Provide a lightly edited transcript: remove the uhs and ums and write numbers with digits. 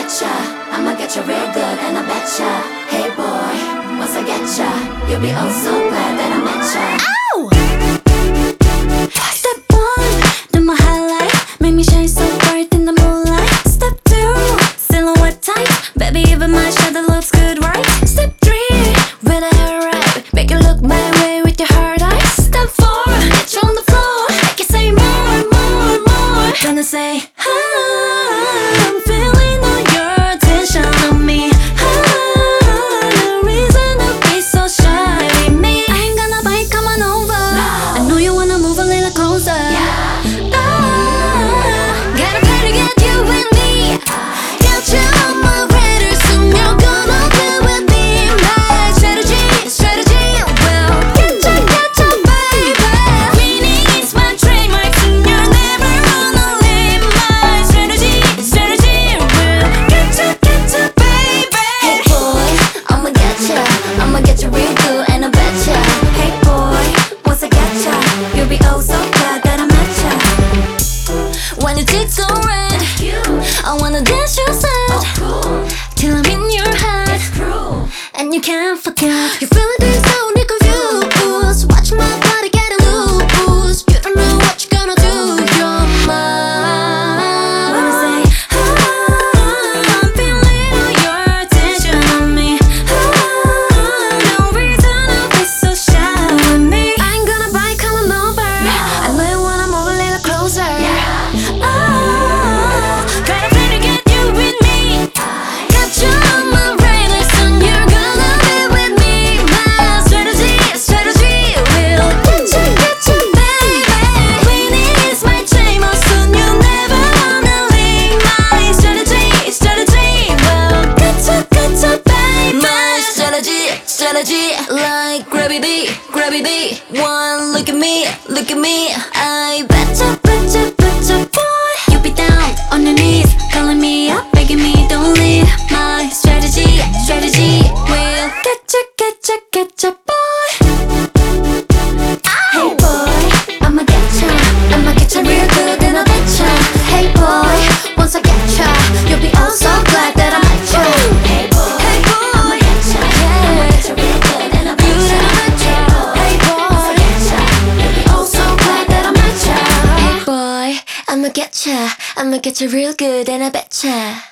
betcha, I'ma get you real good and I betcha. Hey boy, once I get ya, you'll be oh so glad that I met ya. Ow! Step 1, do my highlight, make me shine so bright in the moonlight. Step 2, silhouette tight, baby even my shadow looks good, right? Step 3, when I arrive, make you look my way with your hard eyes. Step 4, get you on the floor, make you say more, more, more. Gonna say, I'm feeling all your attention on me. No reason to be so shy with me. I ain't gonna bite, come on over. No. I know you wanna move a little closer. Yeah. Gotta pay to get you with me. Got you on my radar, soon you're gonna be with me. My strategy will get you, baby. Winning is my trademark, soon you'll never gonna leave. My strategy will get you, baby. Hey boy, I'ma get you real good and I betcha. Hey boy, once I get ya, you'll be oh so glad that I met ya. When your cheeks go red, I wanna dance your side, till I'm in your head, and you can't forget. You feel it deep down, you confused. Watch my body get loose. You don't know what you're gonna do. You're mine. When I say, I'm feeling all your attention on me. No reason to be so shy with me. I ain't gonna bite, come on over. I know you wanna move a little closer. Gotta pay to get you with me. Got you on my radar, soon you're gonna be with me. My strategy will get you, baby. Winning is my trademark, soon you'll never wanna leave. My strategy will get you, baby. My strategy, like gravity. One look at me, I betcha, boy. You be down on your knees, calling me up, begging me don't leave. My strategy will get you, boy. Hey boy, I'ma get you real good and I betcha. Hey boy, once I get ya, you'll be oh so glad that I met ya. Hey boy, I'ma get you real good and I betcha. Hey boy, you'll be oh so glad that I met ya. Hey boy, I'ma get you real good and I betcha.